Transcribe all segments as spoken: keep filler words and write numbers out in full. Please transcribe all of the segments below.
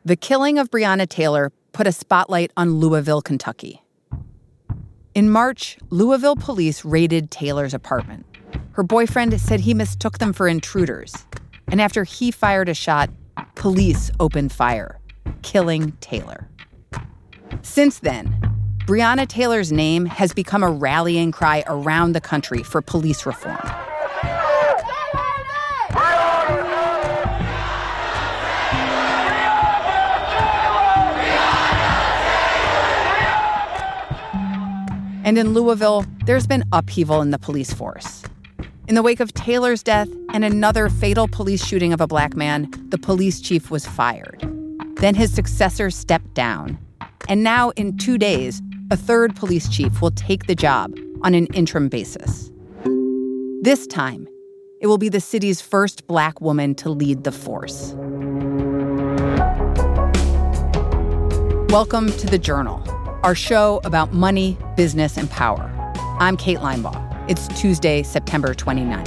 The killing of Breonna Taylor put a spotlight on Louisville, Kentucky. In March, Louisville police raided Taylor's apartment. Her boyfriend said he mistook them for intruders. And after he fired a shot, police opened fire, killing Taylor. Since then, Breonna Taylor's name has become a rallying cry around the country for police reform. And in Louisville, there's been upheaval in the police force. In the wake of Taylor's death and another fatal police shooting of a black man, the police chief was fired. Then his successor stepped down. And now, in two days, a third police chief will take the job on an interim basis. This time, it will be the city's first black woman to lead the force. Welcome to The Journal, our show about money, business, and power. I'm Kate Linebaugh. It's Tuesday, September twenty-ninth.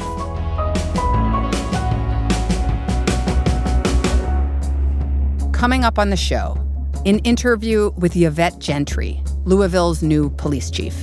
Coming up on the show, an interview with Yvette Gentry, Louisville's new police chief.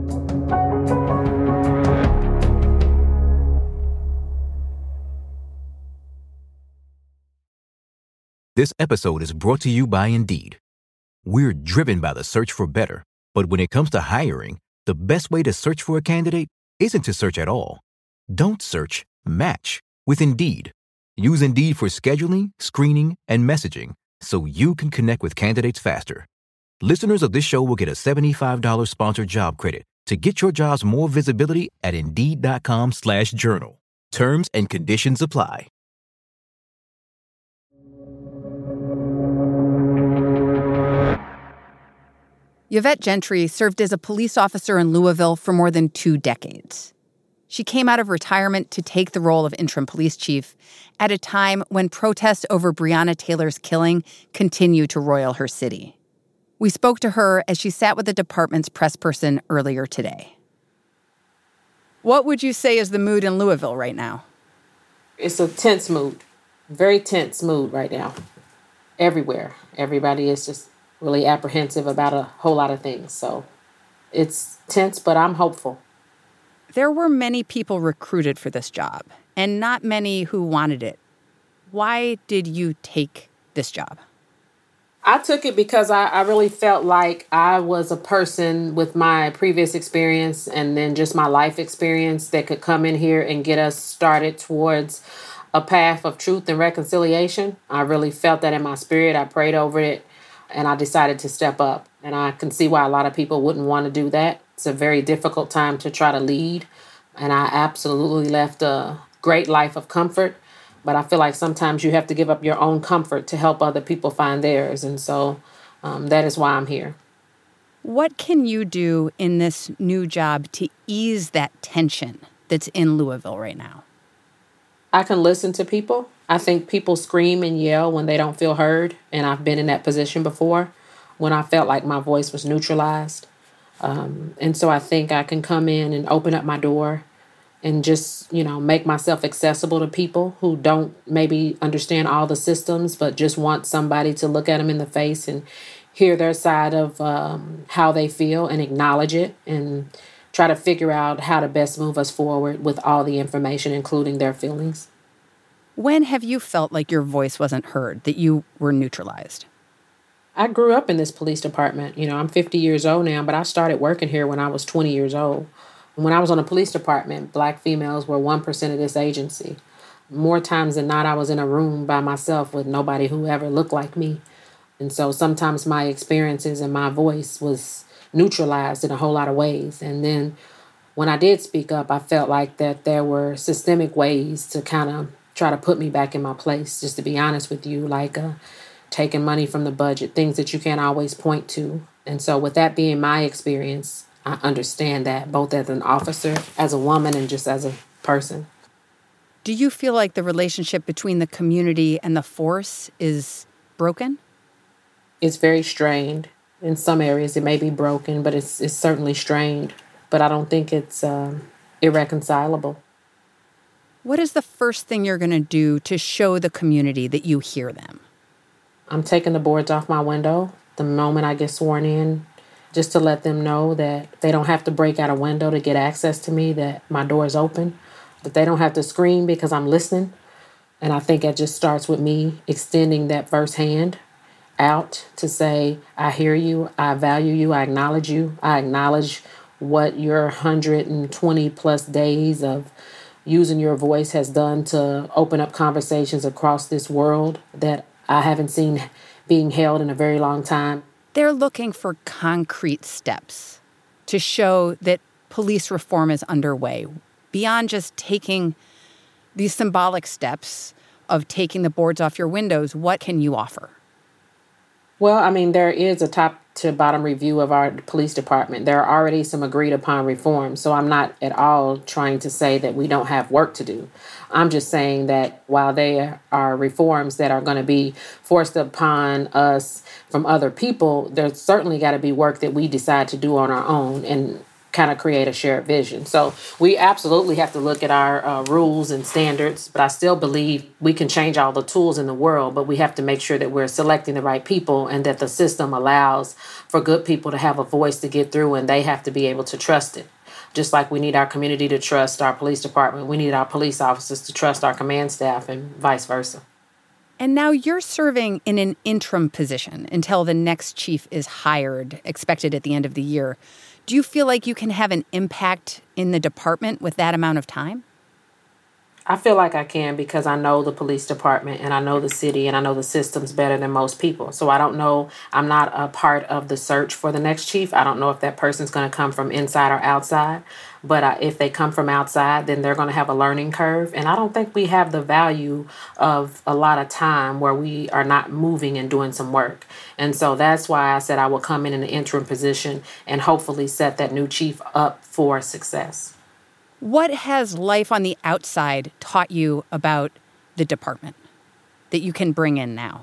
This episode is brought to you by Indeed. We're driven by the search for better, but when it comes to hiring, the best way to search for a candidate isn't to search at all. Don't search, match with Indeed. Use Indeed for scheduling, screening, and messaging so you can connect with candidates faster. Listeners of this show will get a seventy-five dollars sponsored job credit to get your jobs more visibility at Indeed.com slash journal. Terms and conditions apply. Yvette Gentry served as a police officer in Louisville for more than two decades. She came out of retirement to take the role of interim police chief at a time when protests over Breonna Taylor's killing continue to roil her city. We spoke to her as she sat with the department's press person earlier today. What would you say is the mood in Louisville right now? It's a tense mood, very tense mood right now. Everywhere. Everybody is just really apprehensive about a whole lot of things. So it's tense, but I'm hopeful. There were many people recruited for this job, and not many who wanted it. Why did you take this job? I took it because I, I really felt like I was a person with my previous experience and then just my life experience that could come in here and get us started towards a path of truth and reconciliation. I really felt that in my spirit. I prayed over it. And I decided to step up. And I can see why a lot of people wouldn't want to do that. It's a very difficult time to try to lead. And I absolutely left a great life of comfort. But I feel like sometimes you have to give up your own comfort to help other people find theirs. And so um, that is why I'm here. What can you do in this new job to ease that tension that's in Louisville right now? I can listen to people. I think people scream and yell when they don't feel heard, and I've been in that position before when I felt like my voice was neutralized. Um, and so I think I can come in and open up my door and just, you know, make myself accessible to people who don't maybe understand all the systems, but just want somebody to look at them in the face and hear their side of um, how they feel and acknowledge it and try to figure out how to best move us forward with all the information, including their feelings. When have you felt like your voice wasn't heard, that you were neutralized? I grew up in this police department. You know, I'm fifty years old now, but I started working here when I was twenty years old. When I was on the police department, black females were one percent of this agency. More times than not, I was in a room by myself with nobody who ever looked like me. And so sometimes my experiences and my voice was neutralized in a whole lot of ways. And then when I did speak up, I felt like that there were systemic ways to kind of try to put me back in my place, just to be honest with you, like uh, taking money from the budget, things that you can't always point to. And so with that being my experience, I understand that both as an officer, as a woman, and just as a person. Do you feel like the relationship between the community and the force is broken? It's very strained. In some areas it may be broken, but it's it's certainly strained. But I don't think it's um, irreconcilable. What is the first thing you're going to do to show the community that you hear them? I'm taking the boards off my window the moment I get sworn in, just to let them know that they don't have to break out a window to get access to me, that my door is open, that they don't have to scream because I'm listening. And I think it just starts with me extending that first hand out to say, I hear you, I value you, I acknowledge you, I acknowledge what your one hundred twenty plus days of using your voice has done to open up conversations across this world that I haven't seen being held in a very long time. They're looking for concrete steps to show that police reform is underway, beyond just taking these symbolic steps of taking the boards off your windows. What can you offer? Well, I mean, there is a top to bottom review of our police department. There are already some agreed upon reforms, so I'm not at all trying to say that we don't have work to do. I'm just saying that while there are reforms that are going to be forced upon us from other people, there's certainly got to be work that we decide to do on our own and kind of create a shared vision. So we absolutely have to look at our uh, rules and standards, but I still believe we can change all the tools in the world, but we have to make sure that we're selecting the right people and that the system allows for good people to have a voice to get through, and they have to be able to trust it. Just like we need our community to trust our police department, we need our police officers to trust our command staff, and vice versa. And now you're serving in an interim position until the next chief is hired, expected at the end of the year. Do you feel like you can have an impact in the department with that amount of time? I feel like I can because I know the police department and I know the city and I know the systems better than most people. So I don't know, I'm not a part of the search for the next chief. I don't know if that person's going to come from inside or outside. But uh, if they come from outside, then they're going to have a learning curve. And I don't think we have the value of a lot of time where we are not moving and doing some work. And so that's why I said I will come in in an interim position and hopefully set that new chief up for success. What has life on the outside taught you about the department that you can bring in now?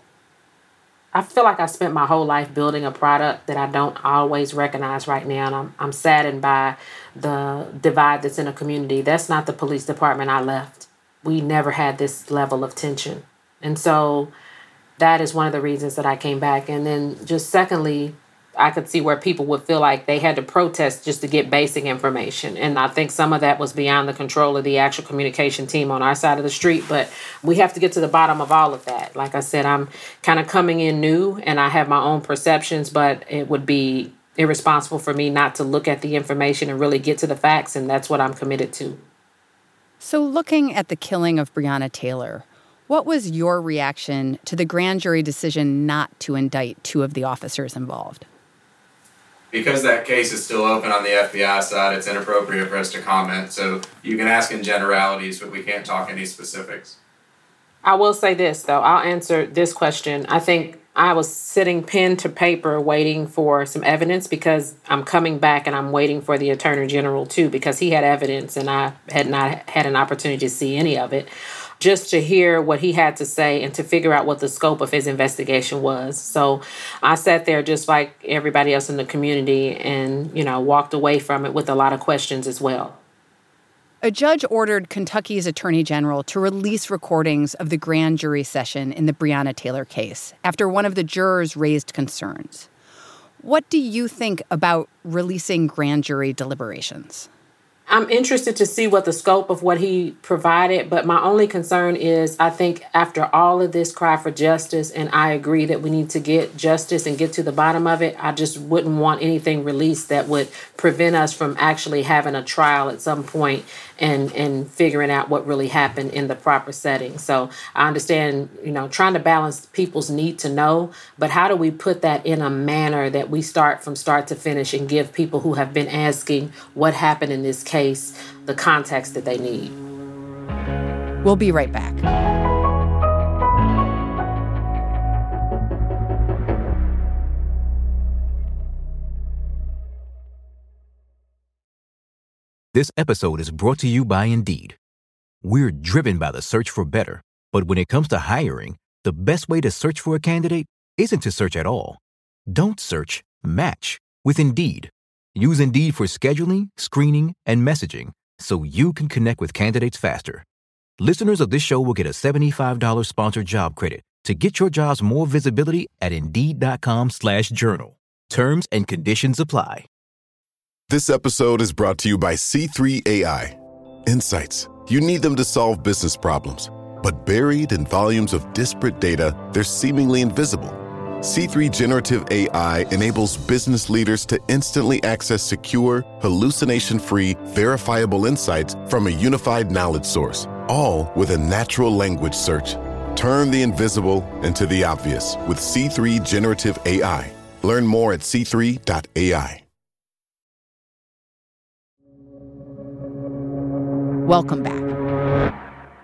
I feel like I spent my whole life building a product that I don't always recognize right now. And I'm, I'm saddened by the divide that's in a community. That's not the police department I left. We never had this level of tension. And so that is one of the reasons that I came back. And then just secondly, I could see where people would feel like they had to protest just to get basic information. And I think some of that was beyond the control of the actual communication team on our side of the street. But we have to get to the bottom of all of that. Like I said, I'm kind of coming in new and I have my own perceptions, but it would be irresponsible for me not to look at the information and really get to the facts. And that's what I'm committed to. So looking at the killing of Breonna Taylor, what was your reaction to the grand jury decision not to indict two of the officers involved? Because that case is still open on the F B I side, it's inappropriate for us to comment. So you can ask in generalities, but we can't talk any specifics. I will say this, though. I'll answer this question. I think I was sitting pen to paper waiting for some evidence because I'm coming back and I'm waiting for the Attorney General, too, because he had evidence and I had not had an opportunity to see any of it, just to hear what he had to say and to figure out what the scope of his investigation was. So I sat there just like everybody else in the community and, you know, walked away from it with a lot of questions as well. A judge ordered Kentucky's Attorney General to release recordings of the grand jury session in the Breonna Taylor case after one of the jurors raised concerns. What do you think about releasing grand jury deliberations? I'm interested to see what the scope of what he provided, but my only concern is I think after all of this cry for justice, and I agree that we need to get justice and get to the bottom of it, I just wouldn't want anything released that would prevent us from actually having a trial at some point and, and figuring out what really happened in the proper setting. So I understand, you know, trying to balance people's need to know, but how do we put that in a manner that we start from start to finish and give people who have been asking what happened in this case case, the context that they need. We'll be right back. This episode is brought to you by Indeed. We're driven by the search for better, but when it comes to hiring, the best way to search for a candidate isn't to search at all. Don't search, match with Indeed. Use Indeed for scheduling, screening, and messaging so you can connect with candidates faster. Listeners of this show will get a seventy-five dollars sponsored job credit To get your jobs more visibility at Indeed.com slash journal. Terms and conditions apply. This episode is brought to you by C three A I. Insights. You need them to solve business problems. But buried in volumes of disparate data, they're seemingly invisible. C three Generative A I enables business leaders to instantly access secure, hallucination-free, verifiable insights from a unified knowledge source, all with a natural language search. Turn the invisible into the obvious with C three Generative A I. Learn more at c three dot a i. Welcome back.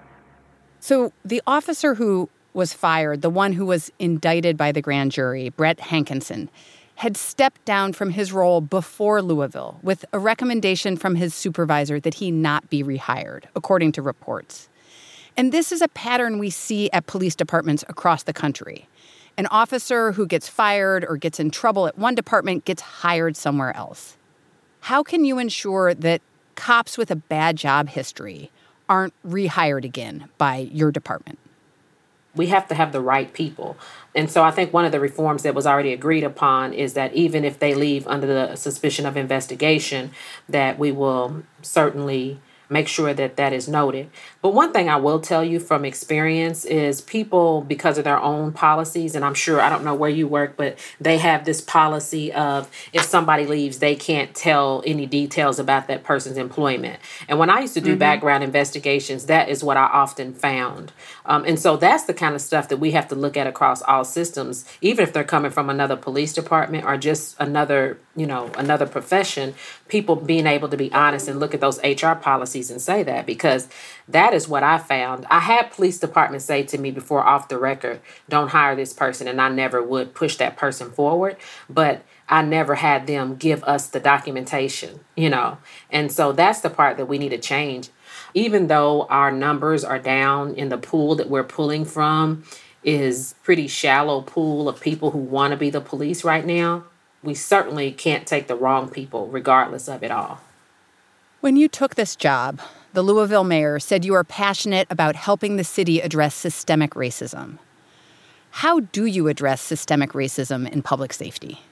So the officer who was fired, the one who was indicted by the grand jury, Brett Hankinson, had stepped down from his role before Louisville with a recommendation from his supervisor that he not be rehired, according to reports. And this is a pattern we see at police departments across the country. An officer who gets fired or gets in trouble at one department gets hired somewhere else. How can you ensure that cops with a bad job history aren't rehired again by your department? We have to have the right people. And so I think one of the reforms that was already agreed upon is that even if they leave under the suspicion of investigation, that we will certainly make sure that that is noted. But one thing I will tell you from experience is people, because of their own policies, and I'm sure, I don't know where you work, but they have this policy of if somebody leaves, they can't tell any details about that person's employment. And when I used to do mm-hmm. background investigations, that is what I often found. Um, and so that's the kind of stuff that we have to look at across all systems, even if they're coming from another police department or just another, you know, another profession, people being able to be honest and look at those H R policies and say that, because that is what I found. I had police departments say to me before off the record, don't hire this person, and I never would push that person forward, but I never had them give us the documentation, you know, and so that's the part that we need to change. Even though our numbers are down in the pool that we're pulling from is pretty shallow pool of people who want to be the police right now, we certainly can't take the wrong people regardless of it all. When you took this job, the Louisville mayor said you are passionate about helping the city address systemic racism. How do you address systemic racism in public safety?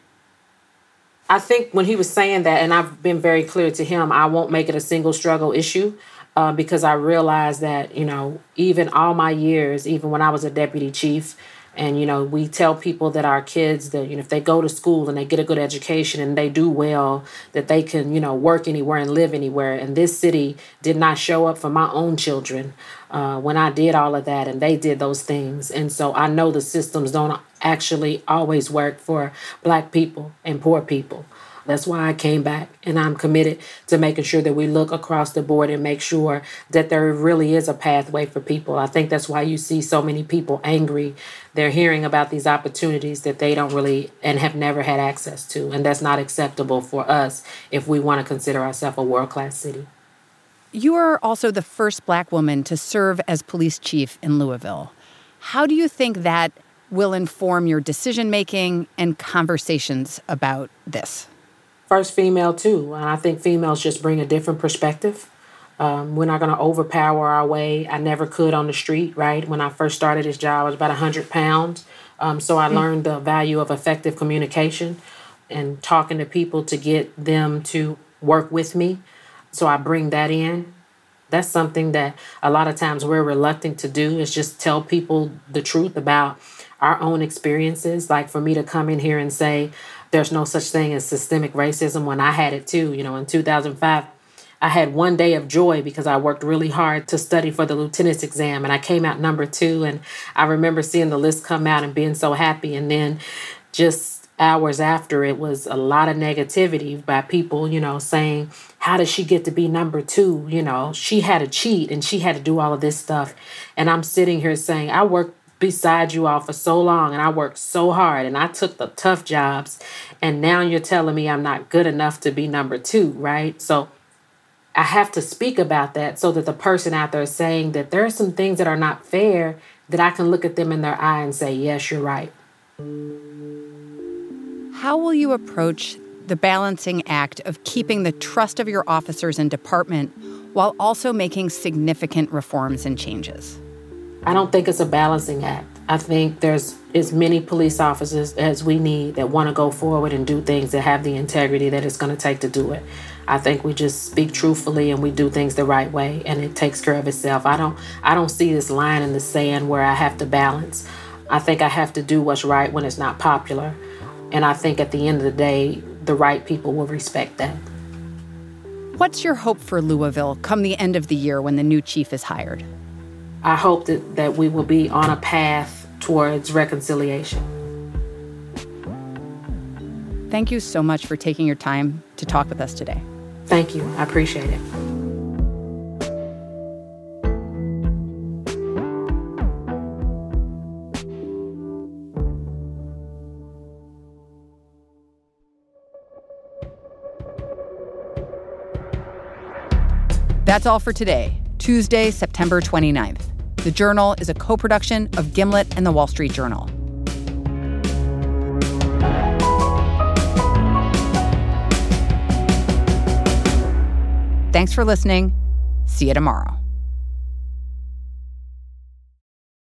I think when he was saying that, and I've been very clear to him, I won't make it a single struggle issue uh, because I realized that, you know, even all my years, even when I was a deputy chief, and, you know, we tell people that our kids, that, you know, if they go to school and they get a good education and they do well, that they can, you know, work anywhere and live anywhere. And this city did not show up for my own children uh, when I did all of that, and they did those things. And so I know the systems don't actually always work for Black people and poor people. That's why I came back, and I'm committed to making sure that we look across the board and make sure that there really is a pathway for people. I think that's why you see so many people angry. They're hearing about these opportunities that they don't really and have never had access to, and that's not acceptable for us if we want to consider ourselves a world-class city. You are also the first Black woman to serve as police chief in Louisville. How do you think that will inform your decision-making and conversations about this? First female, too. And I think females just bring a different perspective. Um, we're not going to overpower our way. I never could on the street, right? When I first started this job, I was about one hundred pounds. Um, so I learned the value of effective communication and talking to people to get them to work with me. So I bring that in. That's something that a lot of times we're reluctant to do, is just tell people the truth about our own experiences. Like for me to come in here and say, there's no such thing as systemic racism, when I had it too. You know, in two thousand five, I had one day of joy because I worked really hard to study for the lieutenant's exam, and I came out number two. And I remember seeing the list come out and being so happy. And then just hours after, it was a lot of negativity by people, you know, saying, how did she get to be number two? You know, she had to cheat and she had to do all of this stuff. And I'm sitting here saying, I worked beside you all for so long, and I worked so hard, and I took the tough jobs, and now you're telling me I'm not good enough to be number two, right? So I have to speak about that so that the person out there saying that there are some things that are not fair, that I can look at them in their eye and say, yes, you're right. How will you approach the balancing act of keeping the trust of your officers and department while also making significant reforms and changes? I don't think it's a balancing act. I think there's as many police officers as we need that want to go forward and do things that have the integrity that it's going to take to do it. I think we just speak truthfully and we do things the right way, and it takes care of itself. I don't I don't see this line in the sand where I have to balance. I think I have to do what's right when it's not popular. And I think at the end of the day, the right people will respect that. What's your hope for Louisville come the end of the year when the new chief is hired? I hope that, that we will be on a path towards reconciliation. Thank you so much for taking your time to talk with us today. Thank you. I appreciate it. That's all for today, Tuesday, September twenty-ninth. The Journal is a co-production of Gimlet and The Wall Street Journal. Thanks for listening. See you tomorrow.